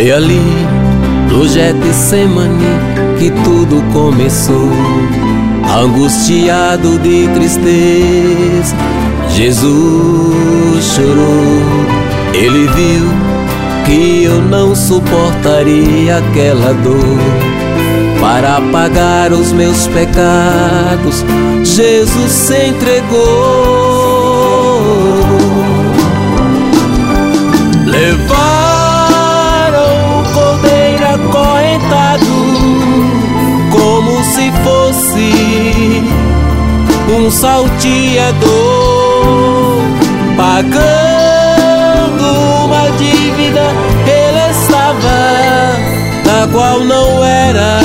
Foi ali, no Getsemane, que tudo começou. Angustiado de tristeza, Jesus chorou. Ele viu que eu não suportaria aquela dor. Para pagar os meus pecados, Jesus se entregou. Levaram o cordeiro acorrentado, como se fosse um salteador, pagando uma dívida ele estava, da qual não era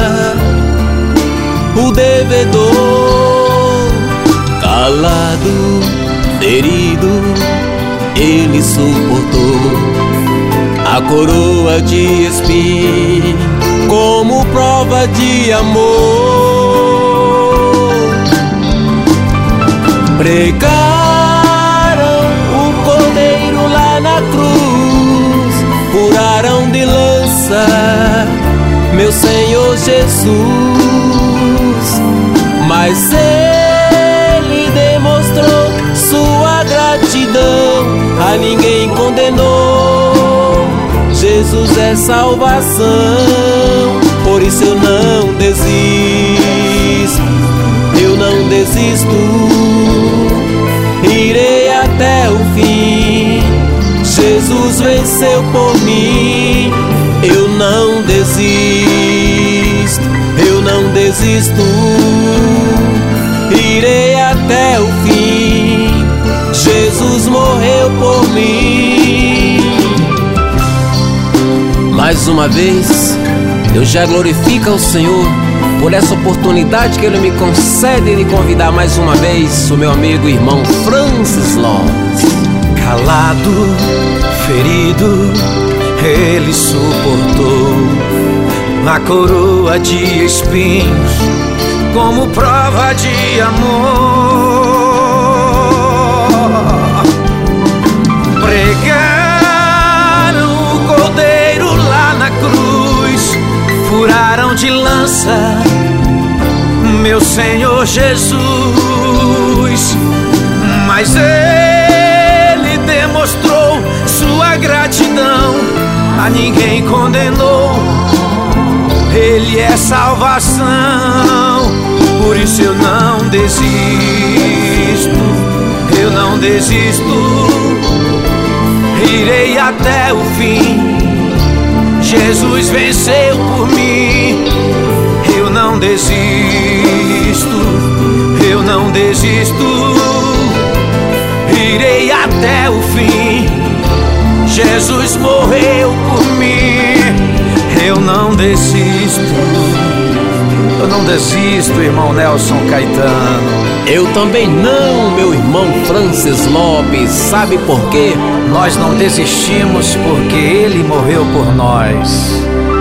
o devedor. Calado, ferido, ele suportou a coroa de espinho como prova de amor. Pregaram o cordeiro lá na cruz, furaram de lança meu Senhor Jesus, mas ele demonstrou sua gratidão, a ninguém condenou. Jesus é salvação, por isso eu não desisto, eu não desisto, irei até o fim. Jesus venceu por mim, eu não desisto, eu não desisto, irei até o fim. Jesus morreu por mim. Mais uma vez, eu já glorifico ao Senhor por essa oportunidade que Ele me concede de convidar mais uma vez o meu amigo e irmão Francis Lopes. Calado, ferido, Ele suportou a coroa de espinhos como prova de amor. Pregaram o cordeiro lá na cruz, furaram de lança meu Senhor Jesus, mas ele demonstrou sua gratidão, a ninguém condenou. Ele é salvação, por isso eu não desisto, eu não desisto, irei até o fim. Jesus venceu por mim, eu não desisto, eu não desisto, irei até o fim. Jesus morreu por mim, eu não desisto, eu não desisto, irmão Nelson Caetano. Eu também não, meu irmão Francis Lopes. Sabe por quê? Nós não desistimos porque Ele morreu por nós.